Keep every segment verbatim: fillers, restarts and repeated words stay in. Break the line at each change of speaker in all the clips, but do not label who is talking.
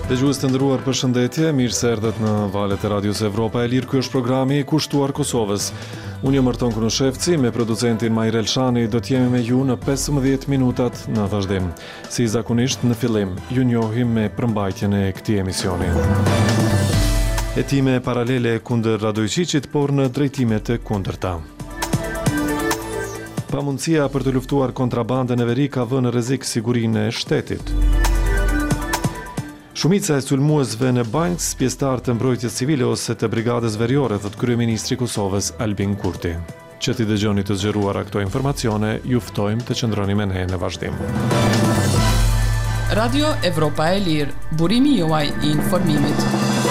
Dëgjues të nderuar, përshëndetje, mirë se erdhët në valët e Radios Evropa e Lirë. Ky është programi i kushtuar Kosovës. Unë jam Arton Kunushevci, me producentin Majrel Shani do të jemi me ju në pesëmbëdhjetë minutat në vazhdim. Si zakonisht në fillim, ju njohim me përmbajtjen e këtij emisioni. Hetime paralele kundër Radojqiqit, por në drejtime të kundërta. Pamundësia për të luftuar kontrabandën e veri ka vënë në rrezik sigurinë e shtetit. Shumica e sulmuesve në Banjsk, pjesëtar të mbrojtjes civile ose të brigadës veriore, thot kryeministri i Kosovës Albin Kurti. Që t'i dëgjoni të zgjeruara këto informacione, ju ftojmë të qëndroni me ne në vazhdim.
Radio Evropa e Lirë, burimi juaj i informimit.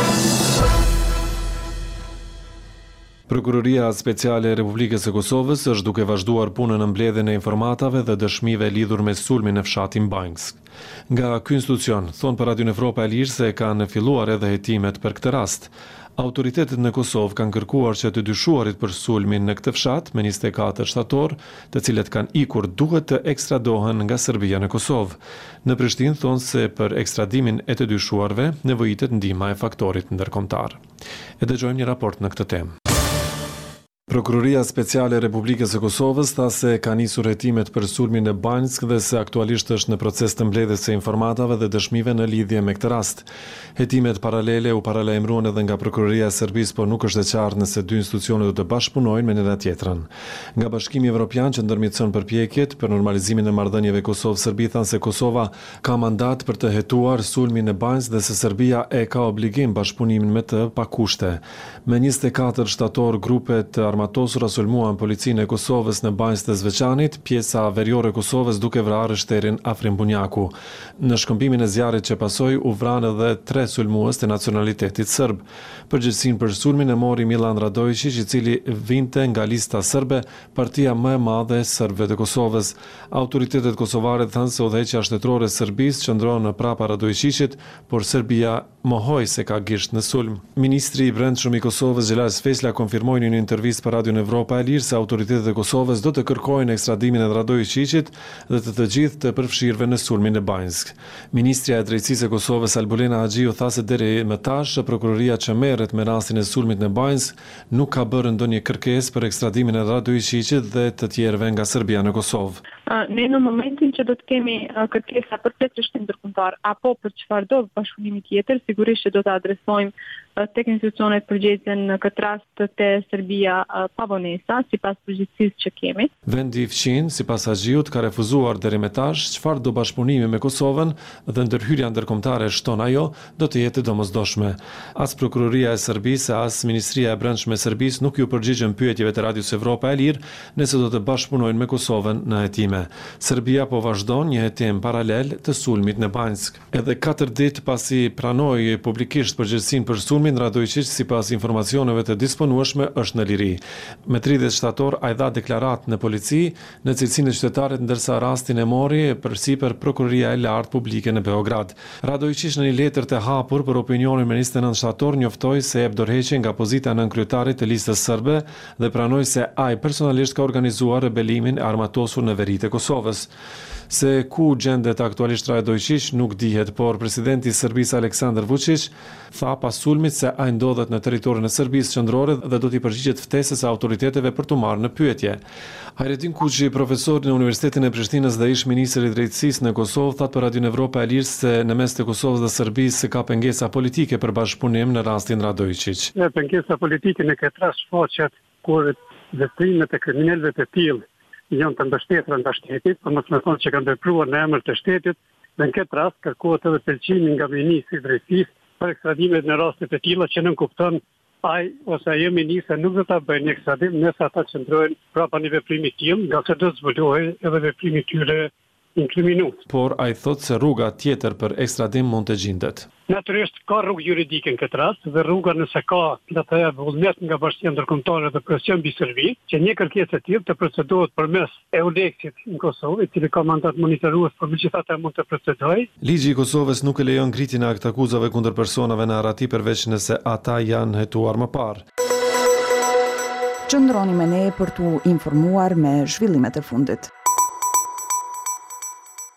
Prokuroria Speciale e Republikës së Kosovës është duke vazhduar punën në mbledhjen e informatave dhe dëshmive lidhur me sulmin në fshatin Banjsk. Nga ky institucion, thon për Radio Evropa e Lirë se kanë filluar edhe hetimet për këtë rast. Autoritetet në Kosovë kanë kërkuar që të dyshuarit për sulmin në këtë fshat me njëzet e katër shtator, të cilët kanë ikur, duhet të ekstradohen nga Serbia në Kosovë. Në Prishtinë thonë se për ekstradimin e të dyshuarve nevojitet ndihma e faktorit ndërkombëtar. E dëgjojmë një raport në këtë temë. Prokuroria Speciale e Republikës së Kosovës tha se ka nisur hetimet për sulmin në Banjsk dhe se aktualisht është në proces të mbledhjes së informatave dhe dëshmive në lidhje me këtë rast. Hetimet paralele u paralajmëruan edhe nga Prokuroria e Serbisë, por nuk është e qartë nëse dy institucionet do të bashkëpunojnë me njëra tjetrën. Nga Bashkimi Evropian që ndërmjetëson përpjekjet për normalizimin e marrëdhënieve Kosovë-Serbi thanë se Kosova ka mandat për të hetuar sulmin në Banjsk dhe se Serbia e ka obligim bashkëpunimin me të pa kushte. Me njëzet e katër shtator, grupet armatosura sulmuan policinë e Kosovës në Banjsk të Zveçanit, pjesa veriore e Kosovës duke vrarë shterin Afrim Bunjaku. Në shkëmbimin e zjarrit që pasoi u vranë edhe tre sulmues të nacionalitetit serb. Përgjegjësinë për sulmin e mori Milan Radojqić, i cili vinte nga lista serbe, partia më e madhe e serbëve të Kosovës. Autoritetet kosovare thanë se udhëheqja shtetërore e Serbisë qëndron në prapa Radojqićit, por Serbia mohoi se ka gisht në sulm. Ministri i Brendshëm i Kosovës Xhelal Sfesla konfirmoi në një intervistë për Radio Evropa e Lirë se autoritetet e Kosovës do të kërkojnë ekstradimin e Radojqićit dhe të të gjithë të përfshirëve në sulmin e Banjsk. Ministrja e Drejtësisë e Kosovës Albulena Haxhiu tha se deri më tash prokuroria që merret me rastin e sulmit në Banjsk nuk ka bërë ndonjë kërkesë për ekstradimin e Radojqićit dhe të tjerëve nga Serbia në Kosovë.
Ne në momentin që do të kemi kërkesa për pleqërisht ndërkombëtar apo për çfarëdo bashkëpunimi tjetër, sigurisht që do të adresojmë tek institucionet përgjegjëse në këtë rast te Serbia pa vonesa, sipas përgjegjësisë që kemi.
Vendi i fqin, sipas Haxhiut, ka refuzuar deri më tash çfarë do bashkëpunimi me Kosovën dhe ndërhyrja ndërkombëtare, shton ajo, do të jetë domosdoshme. As prokuroria e Serbisë, as Ministria e Brendshme e Serbisë nuk ju përgjigjen pyetjeve të Radios Evropa e Lirë nëse do të bashkëpunojnë me Kosovën në hetime. Serbia po vazhdon një hetim paralel të sulmit në Banjsk. Edhe katër ditë pasi pranoi publikisht përgjegjësinë për sulmin, Radojqić, sipas informacioneve të disponueshme, është në liri. Me tridhjetë shtator ai dha deklarat në polici, në cilësinë e qytetarit, ndërsa rastin e mori përsipër Prokuroria e Lartë Publike në Beograd. Radojqić në një letër të hapur për opinionin me njëzet e nëntë shtator njoftoi se jep dorëheqje nga pozita e nënkryetarit të listës serbe dhe pranoi se ai personalisht ka organizuar rebelimin e armatosur në veritë e Kosovës. Se ku gjendet aktualisht Radojqić nuk dihet, por presidenti i Serbisë Aleksandar Vučić tha pas sulmit se ai ndodhet në territorin e Serbisë qendrore dhe do t'i përgjigjet ftesës së autoriteteve për t'u marrë në pyetje. Hayretin Kuçi, profesor në Universitetin e Prishtinës dhe ish ministri i drejtësisë në Kosovë, tha për Radio Evropa e Lirë se në mes të Kosovës dhe Serbisë ka pengesa politike për bashkëpunim në rastin Radojqić.
Ja, pengesa politike në këtë rast shfaqet kur veprimet e kriminalëve të tillë janë të mbështetura nga shteti, por mos më thonë që kanë vepruar në emër të shtetit, dhe në këtë rast kërkohet edhe pëlqimi nga ministri i drejtësisë për ekstradimet në raste të tilla që nuk kupton ai ose ajo ministre nuk do ta bëjnë ekstradim nëse ata qëndrojnë prapa një veprimi të tillë, nga se do të zbulohet edhe veprimi i tyre inkriminus.
Por ai thotë se rruga tjetër për ekstradim mund të gjendet.
Natyrisht ka rrugë juridike në këtë rast dhe rruga nëse ka le të thëjë vullnet nga bashkia ndërkombëtare dhe presion mbi Serbi, që një kërkesë e tillë të procedohet përmes EULEX-it në Kosovë, i cili ka mandat monitorues, por megjithatë mund të procedojë.
Ligji i Kosovës nuk e lejon ngritjen e aktakuzave kundër personave në Arati përveç nëse ata janë hetuar më parë.
Qëndroni me ne për t'u informuar me zhvillimet e fundit.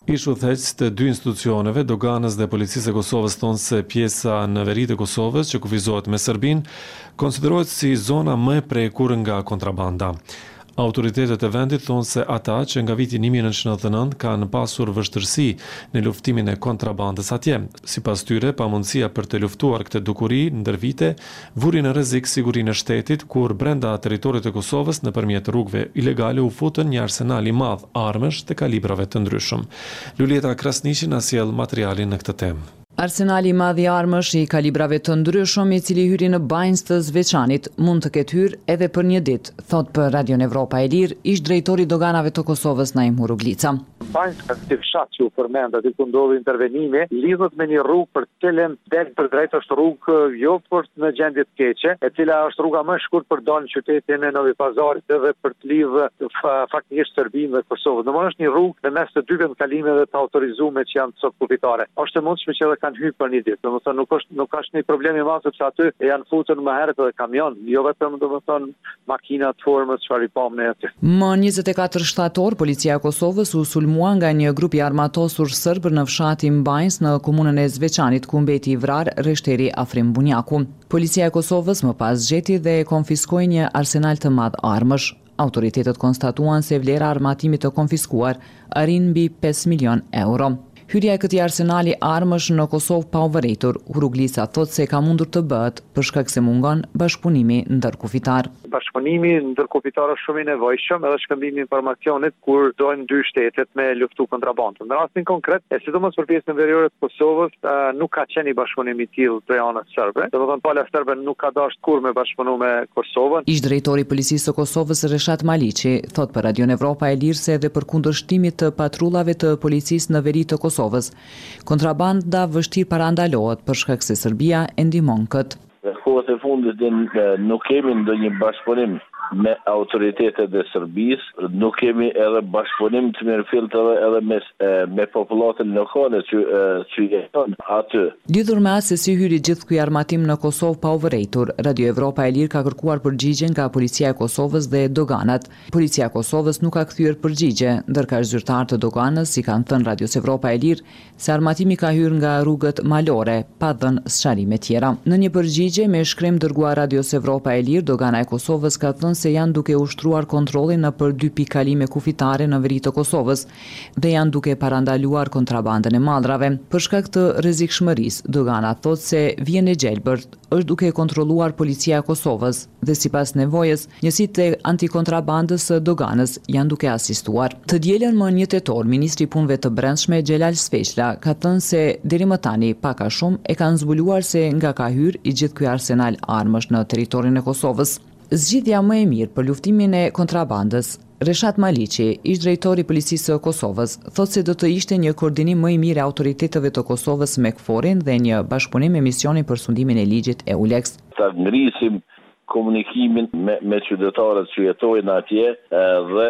Ish udhëheqës të dy institucioneve, doganës dhe policisë e Kosovës, thonë se pjesa në veri të Kosovës që kufizohet me Serbinë konsiderohet si zona më e prekur nga kontrabanda. Autoritetet e vendit thonë se ata që nga viti një mijë nëntëqind e nëntëdhjetë e nëntë kanë pasur vështirësi në luftimin e kontrabandës atje. Sipas tyre, pamundësia për të luftuar këtë dukuri ndër vite vuri në rrezik sigurinë e shtetit, kur brenda territorit të Kosovës nëpërmjet rrugëve ilegale u futën një arsenal i madh armësh të kalibrave të ndryshëm. Lulieta Krasniqi na sjell materialin në këtë temë.
Arsenali i madh i armësh i kalibrave të ndryshëm i cili hyri në banjës të Zveçanit mund të ketë hyrë edhe për një ditë, thot për Radion Evropa e Lirë ish drejtori doganave të Kosovës Naim Huruglica.
Banjës ka të fshat që u përmend aty ku ndodhi intervenimi, lidhet me një rrugë për të cilën del për drejt është rrugë jo për në gjendje të keqe, e cila është rruga më e shkurt për dalë në qytetin e Novi Pazarit edhe për të lidhur faktikisht Serbinë dhe Kosovën. Domosdoshmë është një rrugë në mes të dy vendkalimeve të autorizuara që janë sot kufitare. Është e mundshme që edhe kanë hyrë për një ditë. Domethënë nuk është nuk ka asnjë problem i madh sepse aty janë futur më herët edhe kamion, jo vetëm domethënë makina të formës çfarë i pam ne aty.
Më njëzet e katër shtator, policia e Kosovës u sulmua nga një grup i armatosur serb në fshatin Banjës në komunën e Zveçanit ku mbeti i vrarë rreshteri Afrim Bunjaku. Policia e Kosovës më pas gjeti dhe konfiskoi një arsenal të madh armësh. Autoritetet konstatuan se vlera e armatimit të konfiskuar arrin mbi pesë milion euro. Hyrja e këtij arsenali armësh në Kosovë pa u vërejtur, Huruglica thot se ka mundur të bëhet për shkak se mungon bashkëpunimi ndërkufitar.
Bashkëpunimi ndërkufitar është shumë i nevojshëm edhe shkëmbimi i informacionit kur dojnë dy shtetet me luftu kontrabandën. Në rastin konkret, e sidomos për pjesën veriore të Kosovës, nuk ka qenë i bashkëpunimi i tillë prej anës serbe. Domethënë pala serbe nuk ka dashur kurrë me bashkëpunu me Kosovën.
Ish drejtori i policisë së Kosovës Reshat Maliqi thot për Radion Evropa e Lirë se edhe për kundërshtimit të patrullave të policisë në veri të Kosovës, kontrabanda vështirë parandalohet për shkak se Serbia e ndihmon këtë.
Në kohët e fundit nuk kemi ndonjë bashkëpunim me autoritetet e Serbisë, nuk kemi edhe bashkëpunim të mirëfillt edhe edhe me me popullatën lokale që që jeton aty.
Lidhur me atë se si hyri gjithë ky armatim në Kosovë pa u vërejtur, Radio Evropa e Lirë ka kërkuar përgjigje nga policia e Kosovës dhe doganat. Policia e Kosovës nuk ka kthyer përgjigje, ndërka zyrtarët të doganës i kanë thënë Radios Evropa e Lirë se armatimi ka hyrë nga rrugët malore, pa dhënë sqarime tjera. Në një përgjigje me shkrim dërguar Radios Evropa e Lirë, dogana e Kosovës ka thënë se janë duke ushtruar kontrollin në për dy pikëkalime kufitare në veri të Kosovës dhe janë duke parandaluar kontrabandën e mallrave. Për shkak të rrezikshmërisë, dogana thot se vjen e gjelbërt është duke kontrolluar policia e Kosovës dhe sipas nevojës, njësitë e antikontrabandës së doganës janë duke asistuar. Të dielën më një tetor, ministri i punëve të brendshme Xhelal Sveçla ka thënë se deri më tani pak a shumë e kanë zbuluar se nga ka hyrë i gjithë ky arsenal armësh në territorin e Kosovës. Zgjidhja më e mirë për luftimin e kontrabandës, Reshat Maliqi, ish drejtori i policisë së Kosovës, thot se do të ishte një koordinim më i mirë e autoriteteve të Kosovës me KFOR-in dhe një bashkëpunim me misionin për sundimin e ligjit EULEX.
Ta ngrisim komunikimin me, me qytetarët që jetojnë atje dhe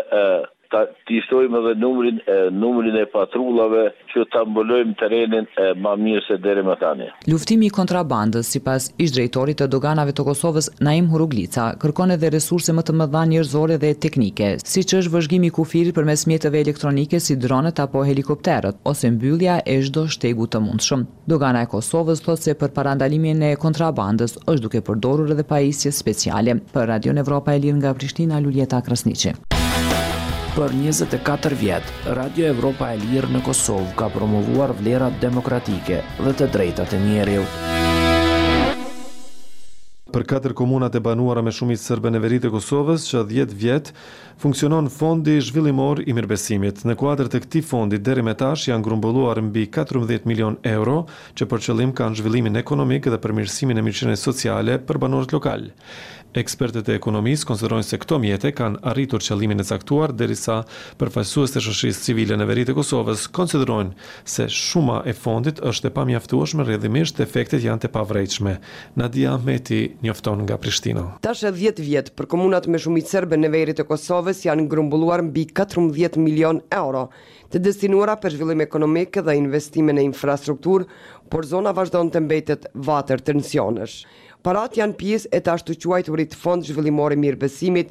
të shtojmë edhe numrin, numrin e patrullave që ta mbulojmë terrenin më mirë se deri më tani.
Luftimi i kontrabandës, sipas ish drejtorit të doganave të Kosovës Naim Huruglica, kërkon edhe resurse më të mëdha njerëzore dhe teknike, siç është vëzhgimi i kufirit përmes mjeteve elektronike si dronet apo helikopterët, ose mbyllja e çdo shtegu të mundshëm. Dogana e Kosovës thotë se për parandalimin e kontrabandës është duke përdorur edhe pajisje speciale. Për Radion Evropa e Lirë nga Prishtina, Lulieta Krasniqi.
Për njëzet e katër vjet, Radio Evropa e Lirë në Kosovë ka promovuar vlerat demokratike dhe të drejtat e njerëzit.
Për katër komunat e banuara me shumicë serbe në veri të Kosovës, që dhjetë vjet funksionon Fondi Zhvillimor i Mirëbesimit. Në kuadër të këtij fondi deri më tash janë grumbulluar mbi katërmbëdhjetë milion euro, që për qëllim kanë zhvillimin ekonomik dhe përmirësimin e mirëqenies sociale për banorët lokal. Ekspertët e ekonomisë konsiderojnë se këto mjete kanë arritur qëllimin e caktuar, derisa përfaqësues të shoqërisë civile në veri të Kosovës konsiderojnë se shuma e fondit është e pamjaftueshme, rrjedhimisht efektet janë të pavrejtshme. Nadia Ahmeti njofton nga Prishtina.
Tash dhjetë vjet për komunat me shumicë serbe në veri të Kosovës janë grumbulluar mbi katërmbëdhjetë milion euro të destinuara për zhvillim ekonomik dhe investime në infrastrukturë, por zona vazhdon të mbetet vatër tensionesh. Parat janë pjesë e të ashtu quajturit Fond Zhvillimor i Mirëbesimit,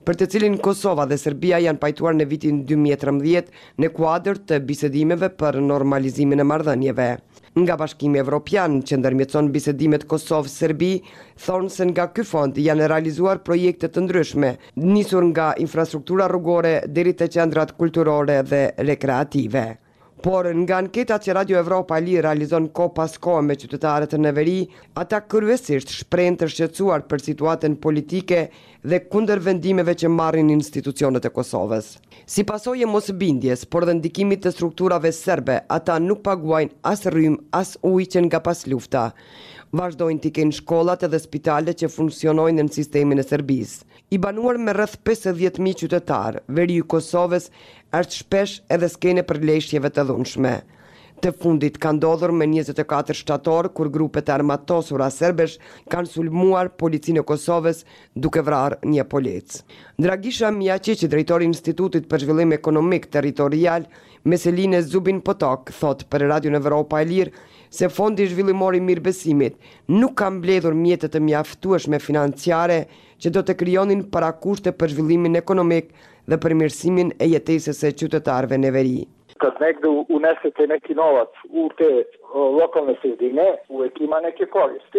për të cilin Kosova dhe Serbia janë pajtuar në vitin dy mijë e trembëdhjetë në kuadër të bisedimeve për normalizimin e marrëdhënieve. Nga Bashkimi Evropian, që ndërmjetëson bisedimet Kosovë-Serbi, thonë se nga ky fond janë realizuar projekte të ndryshme, nisur nga infrastruktura rrugore deri te qendrat kulturore dhe rekreative. Por nga anketat që Radio Evropa e Lirë realizon kohë pas kohë me qytetarët në veri, ata kryesisht shprehen të shqetësuar për situatën politike dhe kundër vendimeve që marrin institucionet e Kosovës. Si pasojë e mosbindjes, por dhe ndikimit të strukturave serbe, ata nuk paguajnë as rrymë, as ujë që nga pas lufta. Vazhdojnë t'i kenë shkollat edhe spitale që funksionojnë në sistemin e Serbisë. I banuar me rreth pesëdhjetë mijë qytetar, veri i Kosovës është shpesh edhe skene për leshjeve të dhunshme. Të fundit ka ndodhur me njëzet e katër shtator, kur grupet e armatosura serbesh kanë sulmuar policinë e Kosovës duke vrarë një polic. Dragisha Mijačić, drejtori i Institutit për Zhvillim Ekonomik Territorial, Meseline Zubin Potok, thot për Radion Evropa e Lirë se Fondi Zhvillimor i Mirëbesimit nuk ka mbledhur mjete të mjaftueshme financiare që do të krijonin parakushte për zhvillimin ekonomik dhe përmirësimin e jetesës së qytetarëve në veri.
Kad negde unesete neki novac u te lokalne sredine, uvek ima neke koristi,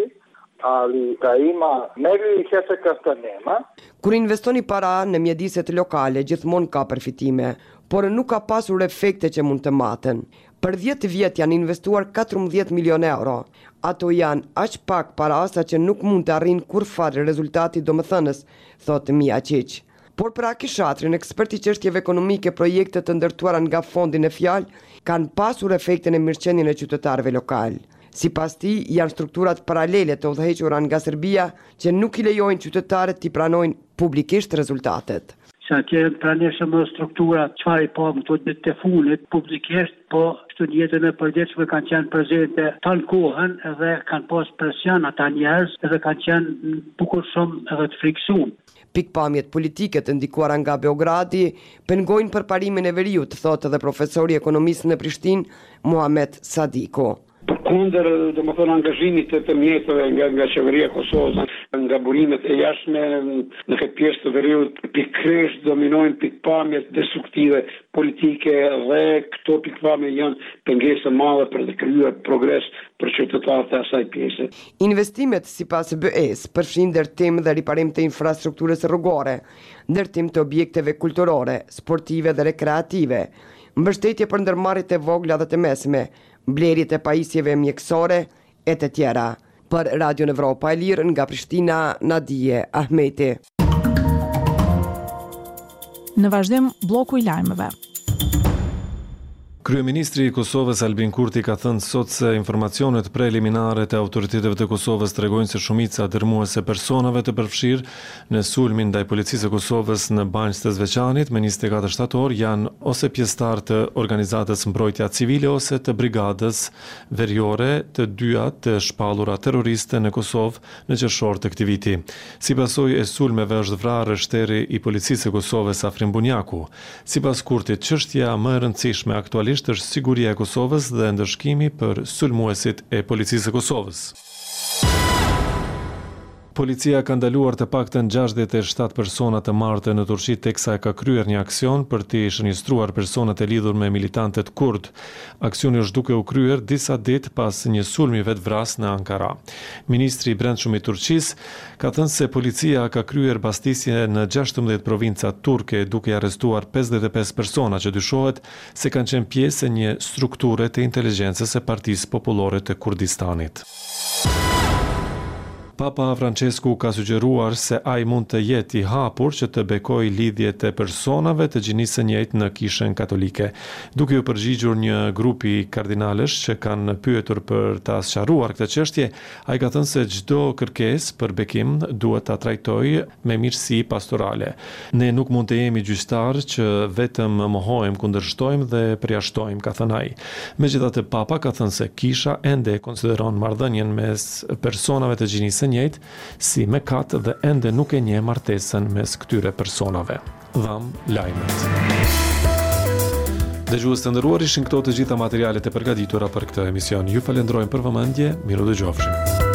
ali da ima merljivih efekata nema.
Kur investoni para në mjediset lokale, gjithmonë ka përfitime, por nuk ka pasur efekte që mund të maten. Për dhjetë vjet janë investuar katërmbëdhjetë milionë euro. Ato janë aq pak para sa që nuk mund të arrin kurrfar rezultati domethënës, thotë Mijačić. Por për Akishatrin, eksperti çështjeve ekonomike, projekte të ndërtuara nga fondi në fjalë kanë pasur efektin e mirëqenien e qytetarëve lokal. Sipas tij, janë strukturat paralele të udhëhequra nga Serbia që nuk i lejojnë qytetarët t'i pranojnë publikisht rezultatet.
Sa që praneshëm struktura çfarë i pa më të ditë të funit publikisht, po shtu jetën e përditshme kanë qenë prezente tan kohën edhe kanë pas presion ata njerëz edhe kanë qenë bukur shumë edhe të friksuar.
Pikpamjet politike të ndikuara nga Beogradi pengojnë për parimin e veriut, thotë edhe profesori ekonomist në Prishtinë, Muhamet Sadiko.
Kundër, do më thonë, angazhimit të të mjetëve nga, nga qeveria Kosovës, nga burimet e jashtme në këtë pjesë të veriut, pikërisht dominojnë pikpamjet destruktive politike dhe këto pikpamje janë pengesë madhe për të krijuar progres për qytetarët e asaj pjese.
Investimet sipas B E-s përfshin ndërtim dhe riparim të infrastrukturës rrugore, ndërtim të objekteve kulturore, sportive dhe rekreative, mbështetje për ndërmarrjet e vogla dhe të mesme, mbledhjet e pajisjeve mjekësore e të tjera. Për Radio Evropa e Lirë nga Prishtina, Nadije Ahmeti.
Në vazhdim, bloku i lajmeve.
Kryeministri i Kosovës Albin Kurti ka thënë sot se informacionet preliminare të autoriteteve të Kosovës tregojnë se shumica dërmuese personave të përfshirë në sulmin ndaj policisë së Kosovës në Banjë të Zveçanit me njëzet e katër shtator janë ose pjesëtar të organizatës mbrojtja civile ose të brigadës veriore, të dyja të shpallura terroriste në Kosovë në qershor të këtij viti. Si pasojë e sulmeve është vrarë shteri i policisë së Kosovës Afrim Bunjaku. Sipas Kurtit, çështja më e rëndësishme aktualisht është siguria e Kosovës dhe ndëshkimi për sulmuesit e policisë së Kosovës. Policia ka ndaluar të paktën gjashtëdhjetë e shtatë persona të marrë në Turqi teksa e ka kryer një aksion për të shënjestruar personat e lidhur me militantët kurd. Aksioni është duke u kryer disa ditë pas një sulmi vetvrasë në Ankara. Ministri i Brendshëm i Turqisë ka thënë se policia ka kryer bastisje në gjashtëmbëdhjetë provinca turke duke arrestuar pesëdhjetë e pesë persona që dyshohet se kanë qenë pjesë e një strukture të inteligjencës së Partisë Popullore të Kurdistanit. Papa Francesku ka sugjeruar se ai mund të jetë i hapur që të bekojë lidhjet e personave të gjinisë së njëjtë në Kishën Katolike. Duke u përgjigjur një grupi kardinalësh që kanë pyetur për ta sqaruar këtë çështje, ai ka thënë se çdo kërkesë për bekim duhet ta trajtojë me mirësi pastorale. Ne nuk mund të jemi gjyqtar që vetëm mohojmë, kundërshtojmë dhe përjashtojmë, ka thënë ai. Megjithatë, Papa ka thënë se Kisha ende konsideron marrëdhënien mes personave të gjinisë njëjtë si mëkat dhe ende nuk e njeh martesën mes këtyre personave. Dham lajmet. Dëgjues të nderuar, ishin këto të gjitha materialet e përgatitura për këtë emision. Ju falenderojmë për vëmendje, miru dëgjofshim.